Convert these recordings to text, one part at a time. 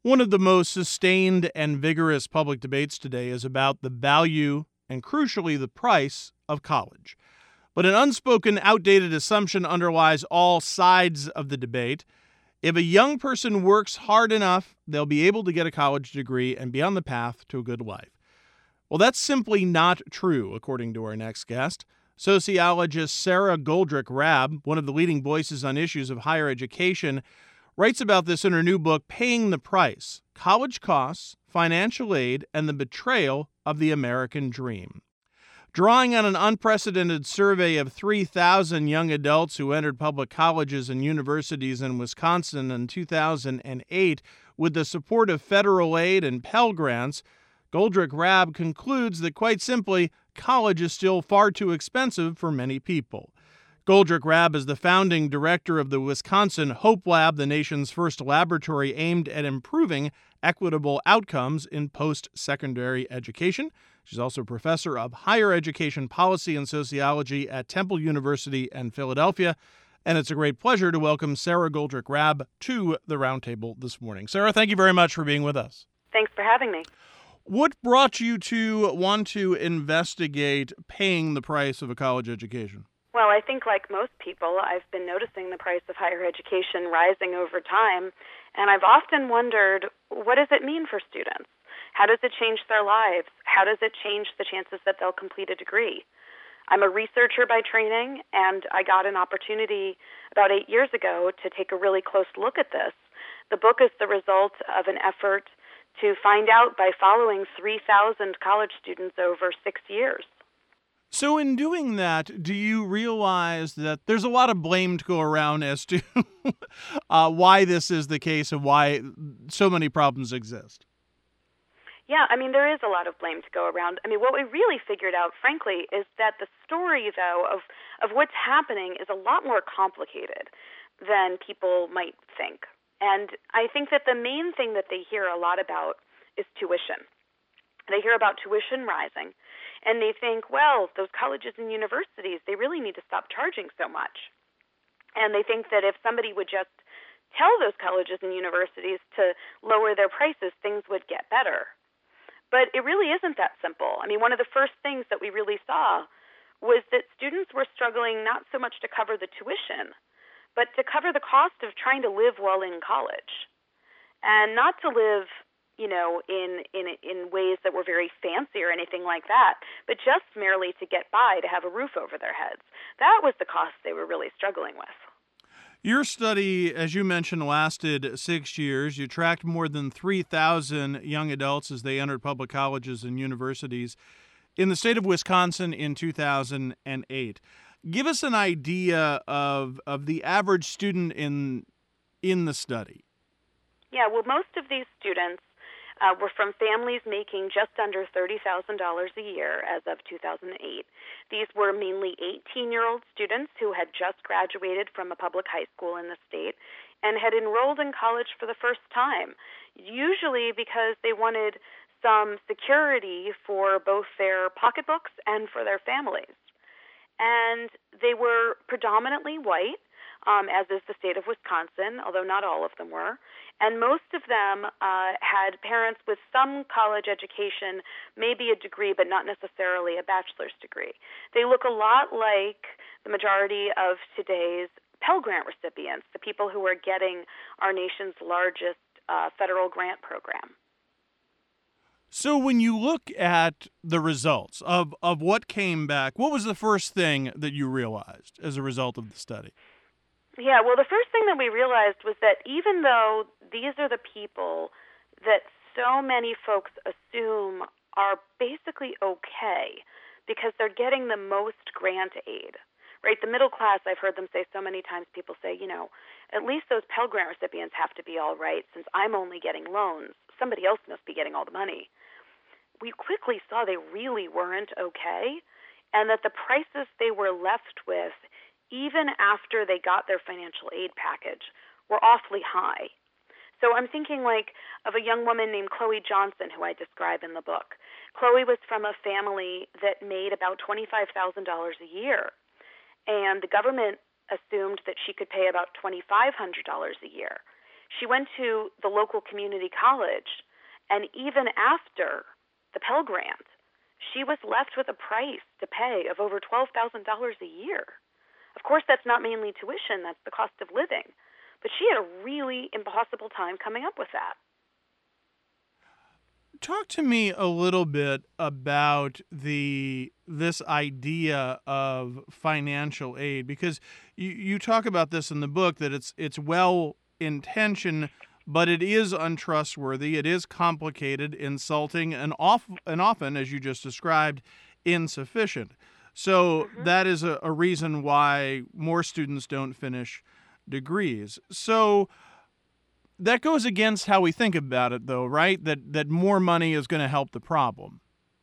One of the most sustained and vigorous public debates today is about the value and, crucially, the price of college. But an unspoken, outdated assumption underlies all sides of the debate. If a young person works hard enough, they'll be able to get a college degree and be on the path to a good life. Well, that's simply not true, according to our next guest. Sociologist Sara Goldrick-Rab, one of the leading voices on issues of higher education, writes about this in her new book, Paying the Price: College Costs, Financial Aid, and the Betrayal of the American Dream. Drawing on an unprecedented survey of 3,000 young adults who entered public colleges and universities in Wisconsin in 2008 with the support of federal aid and Pell Grants, Goldrick-Rab concludes that, quite simply, college is still far too expensive for many people. Goldrick-Rab is the founding director of the Wisconsin Hope Lab, the nation's first laboratory aimed at improving equitable outcomes in post-secondary education. She's also professor of higher education policy and sociology at Temple University in Philadelphia. And it's a great pleasure to welcome Sara Goldrick-Rab to the Roundtable this morning. Sara, thank you very much for being with us. Thanks for having me. What brought you to want to investigate paying the price of a college education? Well, I think like most people, I've been noticing the price of higher education rising over time, and I've often wondered, what does it mean for students? How does it change their lives? How does it change the chances that they'll complete a degree? I'm a researcher by training, and I got an opportunity about 8 years ago to take a really close look at this. The book is the result of an effort to find out by following 3,000 college students over 6 years. So in doing that, do you realize that there's a lot of blame to go around as to why this is the case and why so many problems exist? Yeah, I mean, there is a lot of blame to go around. I mean, what we really figured out, frankly, is that the story, though, of what's happening is a lot more complicated than people might think. And I think that the main thing that they hear a lot about is tuition. They hear about tuition rising, and they think, well, those colleges and universities, they really need to stop charging so much. And they think that if somebody would just tell those colleges and universities to lower their prices, things would get better. But it really isn't that simple. I mean, one of the first things that we really saw was that students were struggling not so much to cover the tuition, but to cover the cost of trying to live while in college. And not to live, you know, in ways that were very fancy or anything like that, but just merely to get by, to have a roof over their heads. That was the cost they were really struggling with. Your study, as you mentioned, lasted 6 years. You tracked more than 3,000 young adults as they entered public colleges and universities in the state of Wisconsin in 2008. Give us an idea of the average student in the study. Yeah, well, most of these students were from families making just under $30,000 a year as of 2008. These were mainly 18-year-old students who had just graduated from a public high school in the state and had enrolled in college for the first time, usually because they wanted some security for both their pocketbooks and for their families. And they were predominantly white, as is the state of Wisconsin, although not all of them were. And most of them had parents with some college education, maybe a degree, but not necessarily a bachelor's degree. They look a lot like the majority of today's Pell Grant recipients, the people who are getting our nation's largest federal grant program. So when you look at the results of what came back, what was the first thing that you realized as a result of the study? Yeah, well, the first thing that we realized was that even though these are the people that so many folks assume are basically okay because they're getting the most grant aid, right? The middle class, I've heard them say so many times, people say, you know, at least those Pell Grant recipients have to be all right since I'm only getting loans. Somebody else must be getting all the money. We quickly saw they really weren't okay, and that the prices they were left with, even after they got their financial aid package, were awfully high. So I'm thinking like of a young woman named Chloe Johnson, who I describe in the book. Chloe was from a family that made about $25,000 a year, and the government assumed that she could pay about $2,500 a year. She went to the local community college, and even after the Pell Grant, she was left with a price to pay of over $12,000 a year. Of course, that's not mainly tuition, that's the cost of living. But she had a really impossible time coming up with that. Talk to me a little bit about this idea of financial aid, because you talk about this in the book, that it's well intentioned, but it is untrustworthy, it is complicated, insulting, and often, as you just described, insufficient. So that is a reason why more students don't finish degrees. So that goes against how we think about it, though, right? That more money is going to help the problem.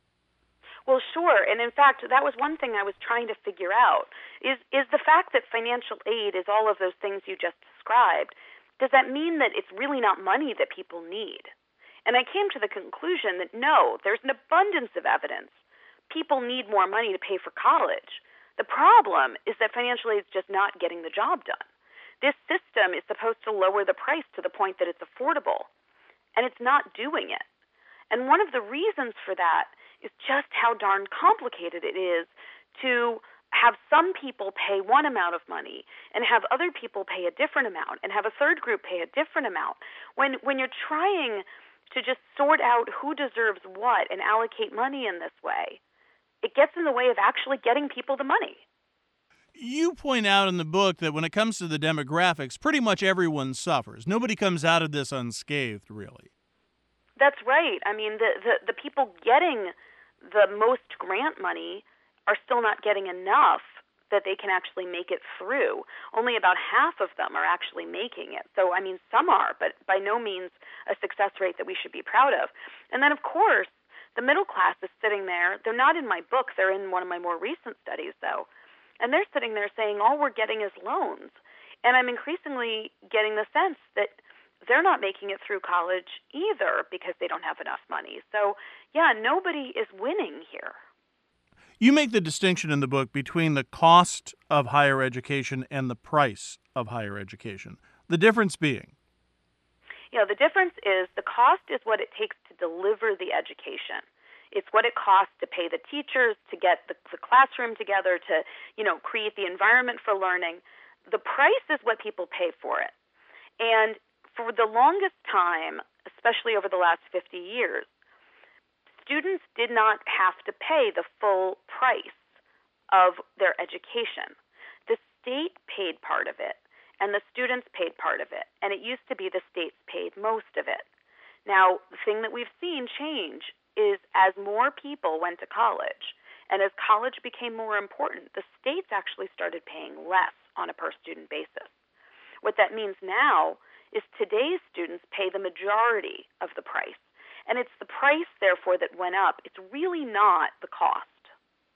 Well, sure. And in fact, that was one thing I was trying to figure out, is the fact that financial aid is all of those things you just described, does that mean that it's really not money that people need? And I came to the conclusion that no, there's an abundance of evidence. People need more money to pay for college. The problem is that financial aid is just not getting the job done. This system is supposed to lower the price to the point that it's affordable, and it's not doing it. And one of the reasons for that is just how darn complicated it is to have some people pay one amount of money and have other people pay a different amount and have a third group pay a different amount. When you're trying to just sort out who deserves what and allocate money in this way, it gets in the way of actually getting people the money. You point out in the book that when it comes to the demographics, pretty much everyone suffers. Nobody comes out of this unscathed, really. That's right. I mean, the people getting the most grant money are still not getting enough that they can actually make it through. Only about half of them are actually making it. So, I mean, some are, but by no means a success rate that we should be proud of. And then, of course, the middle class is sitting there. They're not in my book. They're in one of my more recent studies, though. And they're sitting there saying, all we're getting is loans. And I'm increasingly getting the sense that they're not making it through college either because they don't have enough money. So, yeah, nobody is winning here. You make the distinction in the book between the cost of higher education and the price of higher education. The difference being? The difference is the cost is what it takes to deliver the education. It's what it costs to pay the teachers, to get the classroom together, to, create the environment for learning. The price is what people pay for it. And for the longest time, especially over the last 50 years, students did not have to pay the full price of their education. The state paid part of it, and the students paid part of it. And it used to be the states paid most of it. Now, the thing that we've seen change is as more people went to college and as college became more important, the states actually started paying less on a per-student basis. What that means now is today's students pay the majority of the price. And it's the price, therefore, that went up. It's really not the cost.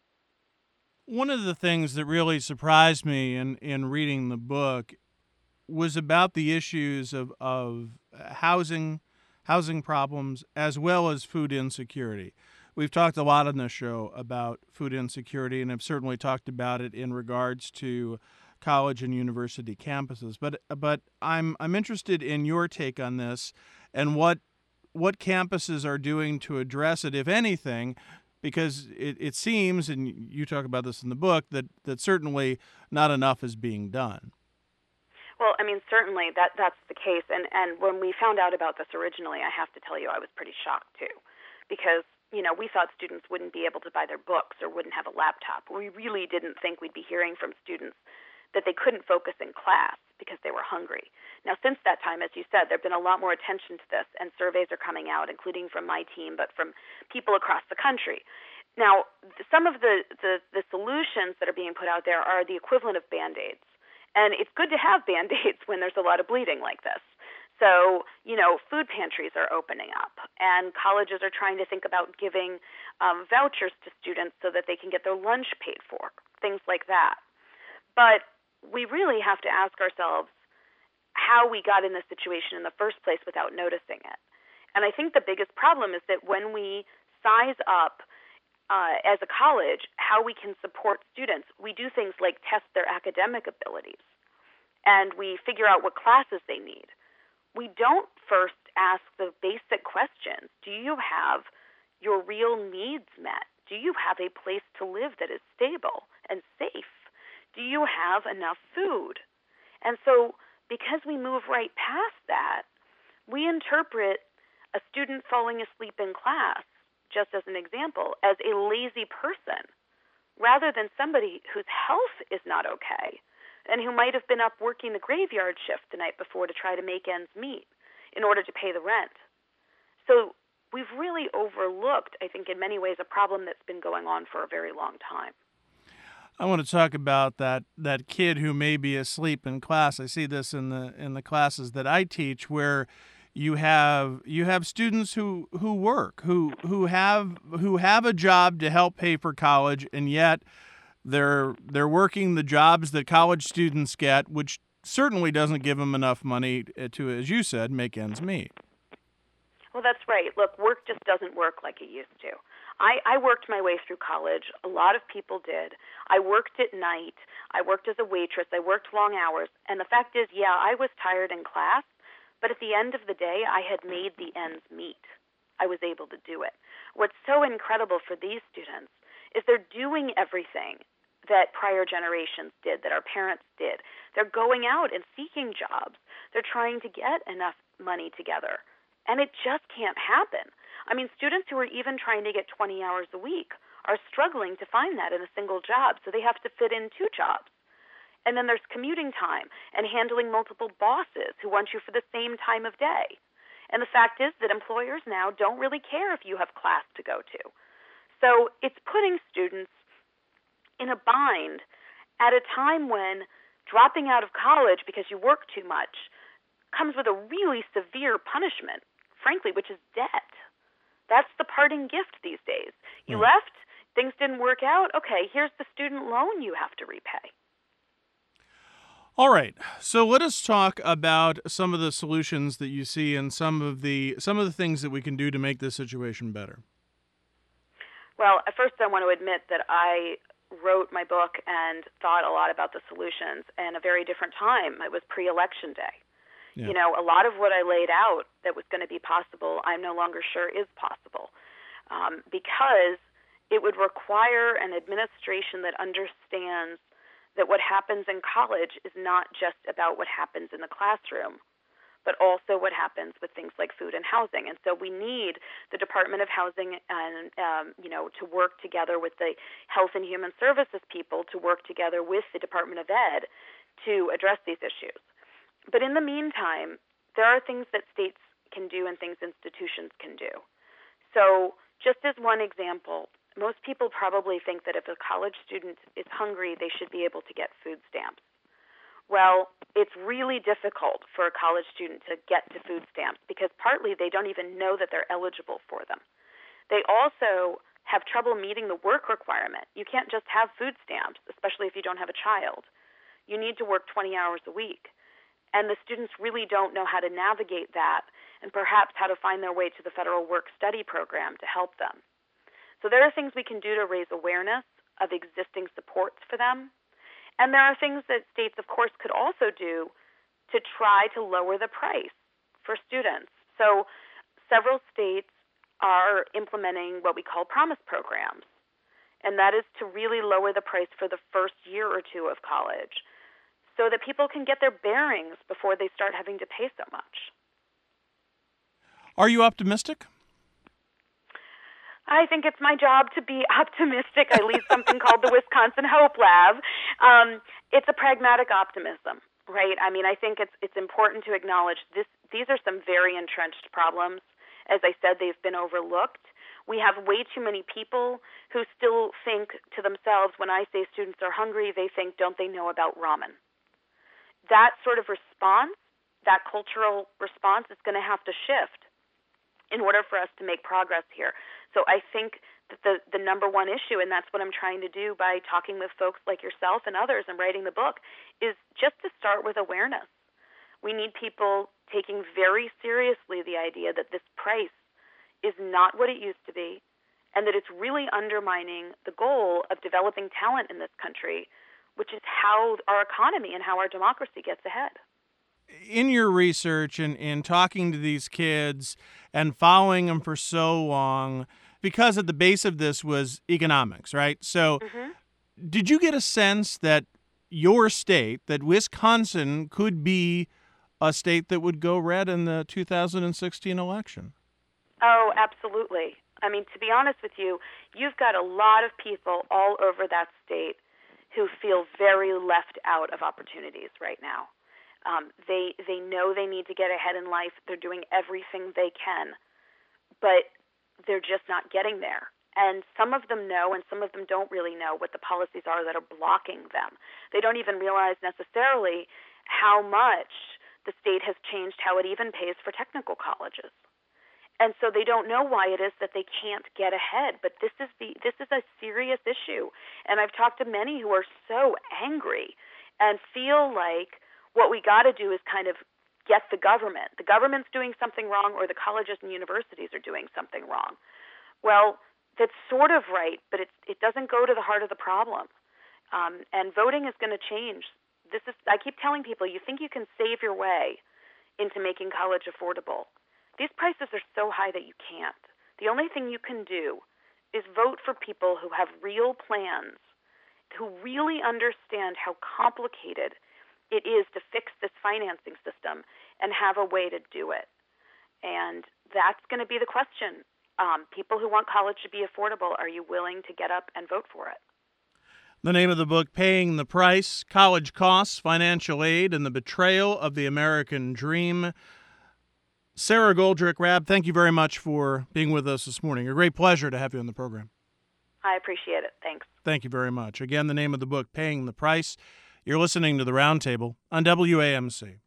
One of the things that really surprised me in reading the book was about the issues of housing problems, as well as food insecurity. We've talked a lot on this show about food insecurity, and have certainly talked about it in regards to college and university campuses. But I'm interested in your take on this and what campuses are doing to address it, if anything, because it seems, and you talk about this in the book, that certainly not enough is being done. Well, I mean, certainly that's the case. And when we found out about this originally, I have to tell you I was pretty shocked, too, because, we thought students wouldn't be able to buy their books or wouldn't have a laptop. We really didn't think we'd be hearing from students that they couldn't focus in class because they were hungry. Now, since that time, as you said, there have been a lot more attention to this, and surveys are coming out, including from my team, but from people across the country. Now, some of the solutions that are being put out there are the equivalent of Band-Aids. And it's good to have Band-Aids when there's a lot of bleeding like this. So, food pantries are opening up, and colleges are trying to think about giving vouchers to students so that they can get their lunch paid for, things like that. But we really have to ask ourselves how we got in this situation in the first place without noticing it. And I think the biggest problem is that when we size up as a college how we can support students, we do things like test their academic abilities, and we figure out what classes they need. we don't first ask the basic questions. Do you have your real needs met? Do you have a place to live that is stable and safe? Do you have enough food? And so, because we move right past that, we interpret a student falling asleep in class, just as an example, as a lazy person, rather than somebody whose health is not okay and who might have been up working the graveyard shift the night before to try to make ends meet in order to pay the rent. So we've really overlooked, I think, in many ways, a problem that's been going on for a very long time. I want to talk about that kid who may be asleep in class. I see this in the classes that I teach, where you have students who work, who have a job to help pay for college, and yet they're working the jobs that college students get, which certainly doesn't give them enough money to, as you said, make ends meet. Well, that's right. Look, work just doesn't work like it used to. I worked my way through college. A lot of people did. I worked at night. I worked as a waitress. I worked long hours. And the fact is, yeah, I was tired in class, but at the end of the day, I had made the ends meet. I was able to do it. What's so incredible for these students is they're doing everything that prior generations did, that our parents did. They're going out and seeking jobs. They're trying to get enough money together. And it just can't happen. I mean, students who are even trying to get 20 hours a week are struggling to find that in a single job, so they have to fit in 2 jobs. And then there's commuting time and handling multiple bosses who want you for the same time of day. And the fact is that employers now don't really care if you have class to go to. So it's putting students in a bind at a time when dropping out of college because you work too much comes with a really severe punishment, frankly, which is debt. That's the parting gift these days. You left, things didn't work out, okay, here's the student loan you have to repay. All right. So let us talk about some of the solutions that you see and some of the things that we can do to make this situation better. Well, at first I want to admit that I wrote my book and thought a lot about the solutions in a very different time. It was pre-election day. Yeah. You know, a lot of what I laid out that was going to be possible, I'm no longer sure is possible, because it would require an administration that understands that what happens in college is not just about what happens in the classroom, but also what happens with things like food and housing. And so we need the Department of Housing and, to work together with the Health and Human Services people to work together with the Department of Ed to address these issues. But in the meantime, there are things that states can do and things institutions can do. So just as one example, most people probably think that if a college student is hungry, they should be able to get food stamps. Well, it's really difficult for a college student to get to food stamps because partly they don't even know that they're eligible for them. They also have trouble meeting the work requirement. You can't just have food stamps, especially if you don't have a child. You need to work 20 hours a week. And the students really don't know how to navigate that and perhaps how to find their way to the federal work-study program to help them. So there are things we can do to raise awareness of existing supports for them. And there are things that states, of course, could also do to try to lower the price for students. So several states are implementing what we call promise programs, and that is to really lower the price for the first year or two of college so that people can get their bearings before they start having to pay so much. Are you optimistic? I think it's my job to be optimistic. I lead something called the Wisconsin Hope Lab. It's a pragmatic optimism, right? I mean, I think it's important to acknowledge these are some very entrenched problems. As I said, they've been overlooked. We have way too many people who still think to themselves, when I say students are hungry, they think, don't they know about ramen? That sort of response, that cultural response, is going to have to shift in order for us to make progress here. So I think that the number one issue, and that's what I'm trying to do by talking with folks like yourself and others and writing the book, is just to start with awareness. We need people taking very seriously the idea that this price is not what it used to be, and that it's really undermining the goal of developing talent in this country, which is how our economy and how our democracy gets ahead. in your research and in talking to these kids and following them for so long, because at the base of this was economics, right? So did you get a sense that your state, that Wisconsin could be a state that would go red in the 2016 election? Oh, absolutely. I mean, to be honest with you, you've got a lot of people all over that state who feel very left out of opportunities right now. They know they need to get ahead in life. They're doing everything they can, but they're just not getting there. And some of them know, and some of them don't really know what the policies are that are blocking them. They don't even realize necessarily how much the state has changed how it even pays for technical colleges. And so they don't know why it is that they can't get ahead. But this is a serious issue. And I've talked to many who are so angry and feel like what we got to do is kind of get the government. The government's doing something wrong, or the colleges and universities are doing something wrong. Well, that's sort of right, but it doesn't go to the heart of the problem. And voting is going to change. I keep telling people, you think you can save your way into making college affordable. These prices are so high that you can't. The only thing you can do is vote for people who have real plans, who really understand how complicated it is to fix this financing system and have a way to do it. And that's going to be the question. People who want college to be affordable, are you willing to get up and vote for it? The name of the book, Paying the Price, College Costs, Financial Aid, and the Betrayal of the American Dream. Sara Goldrick-Rab, thank you very much for being with us this morning. A great pleasure to have you on the program. I appreciate it. Thanks. Thank you very much. Again, the name of the book, Paying the Price. You're listening to The Roundtable on WAMC.